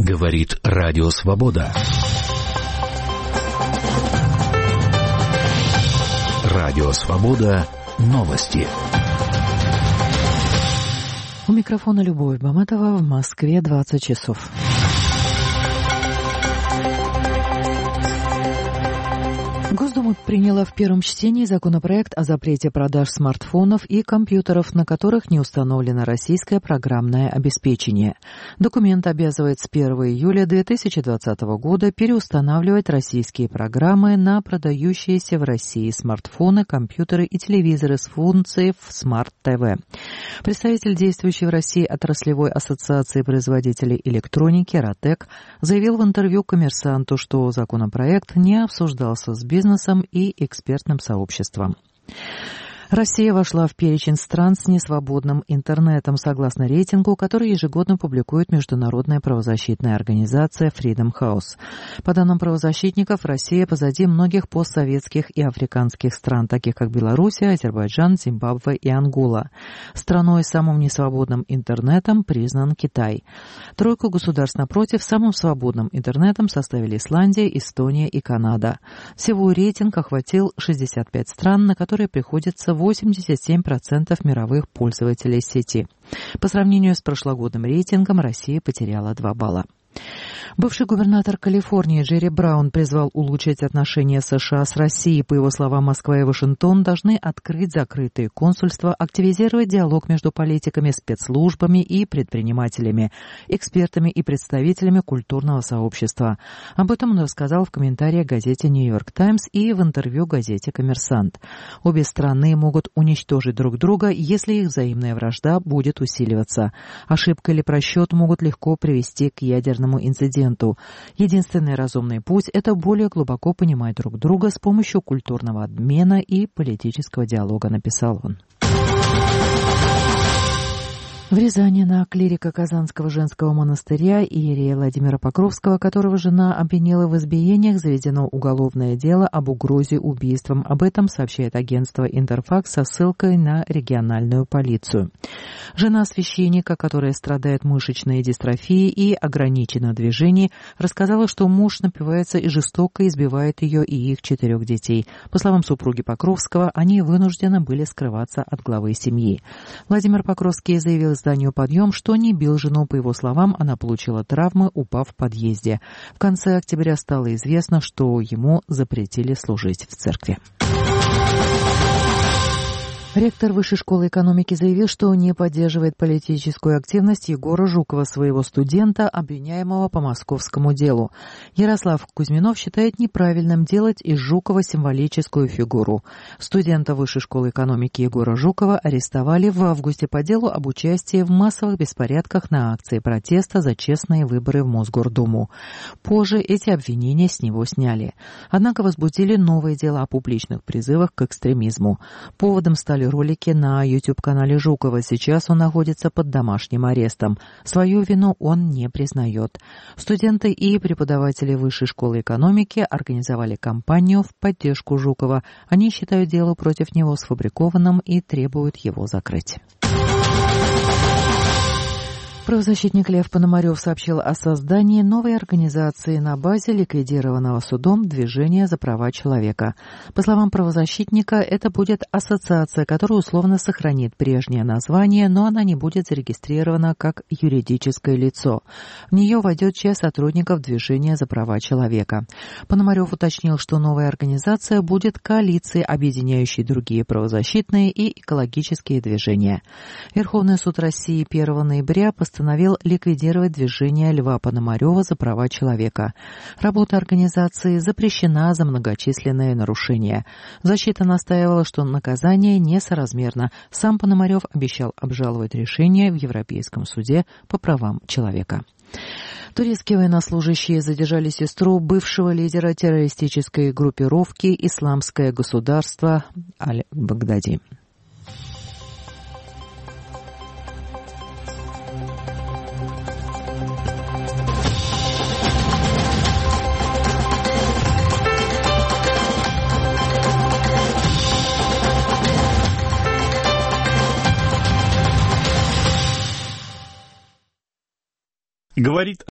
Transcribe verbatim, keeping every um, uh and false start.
Говорит Радио Свобода. Радио Свобода. Новости. У микрофона Любовь Баматова. В Москве двадцать часов. Госдума приняла в первом чтении законопроект о запрете продаж смартфонов и компьютеров, на которых не установлено российское программное обеспечение. Документ обязывает с первого июля две тысячи двадцатого года переустанавливать российские программы на продающиеся в России смартфоны, компьютеры и телевизоры с функцией Smart ти ви. Представитель действующей в России отраслевой ассоциации производителей электроники «Ротек» заявил в интервью «Коммерсанту», что законопроект не обсуждался с бизнесом и экспертным сообществом. Россия вошла в перечень стран с несвободным интернетом, согласно рейтингу, который ежегодно публикует международная правозащитная организация Freedom House. По данным правозащитников, Россия позади многих постсоветских и африканских стран, таких как Белоруссия, Азербайджан, Зимбабве и Ангола. Страной с самым несвободным интернетом признан Китай. Тройку государств напротив самым свободным интернетом составили Исландия, Эстония и Канада. Всего рейтинг охватил шестьдесят пять стран, на которые приходится восемьдесят семь процентов мировых пользователей сети. По сравнению с прошлогодним рейтингом Россия потеряла два балла. Бывший губернатор Калифорнии Джерри Браун призвал улучшить отношения США с Россией. По его словам, Москва и Вашингтон должны открыть закрытые консульства, активизировать диалог между политиками, спецслужбами и предпринимателями, экспертами и представителями культурного сообщества. Об этом он рассказал в комментариях газете «Нью-Йорк Таймс» и в интервью газете «Коммерсант». Обе страны могут уничтожить друг друга, если их взаимная вражда будет усиливаться. Ошибка или просчет могут легко привести к ядерному инциденту. Единственный разумный путь – это более глубоко понимать друг друга с помощью культурного обмена и политического диалога, написал он. В Рязани на клирика Казанского женского монастыря иерея Владимира Покровского, которого жена обвинила в избиениях, заведено уголовное дело об угрозе убийством. Об этом сообщает агентство «Интерфакс» со ссылкой на региональную полицию. Жена священника, которая страдает мышечной дистрофией и ограничена в движении, рассказала, что муж напивается и жестоко избивает ее и их четырех детей. По словам супруги Покровского, они вынуждены были скрываться от главы семьи. Владимир Покровский заявил изданию «Подъем», что не бил жену. По его словам, она получила травмы, упав в подъезде. В конце октября стало известно, что ему запретили служить в церкви. Ректор Высшей школы экономики заявил, что не поддерживает политическую активность Егора Жукова, своего студента, обвиняемого по московскому делу. Ярослав Кузьминов считает неправильным делать из Жукова символическую фигуру. Студента Высшей школы экономики Егора Жукова арестовали в августе по делу об участии в массовых беспорядках на акции протеста за честные выборы в Мосгордуму. Позже эти обвинения с него сняли. Однако возбудили новое дело о публичных призывах к экстремизму. Поводом стали ролики на YouTube-канале Жукова. Сейчас он находится под домашним арестом. Свою вину он не признает. Студенты и преподаватели Высшей школы экономики организовали кампанию в поддержку Жукова. Они считают дело против него сфабрикованным и требуют его закрыть. Правозащитник Лев Пономарев сообщил о создании новой организации на базе ликвидированного судом движения за права человека. По словам правозащитника, это будет ассоциация, которая условно сохранит прежнее название, но она не будет зарегистрирована как юридическое лицо. В нее войдет часть сотрудников движения за права человека. Пономарев уточнил, что новая организация будет коалицией, объединяющей другие правозащитные и экологические движения. Верховный суд России первого ноября постановил постановил ликвидировать движение Льва Пономарева за права человека. Работа организации запрещена за многочисленные нарушения. Защита настаивала, что наказание несоразмерно. Сам Пономарев обещал обжаловать решение в Европейском суде по правам человека. Турецкие военнослужащие задержали сестру бывшего лидера террористической группировки «Исламское государство» Аль-Багдади. Говорит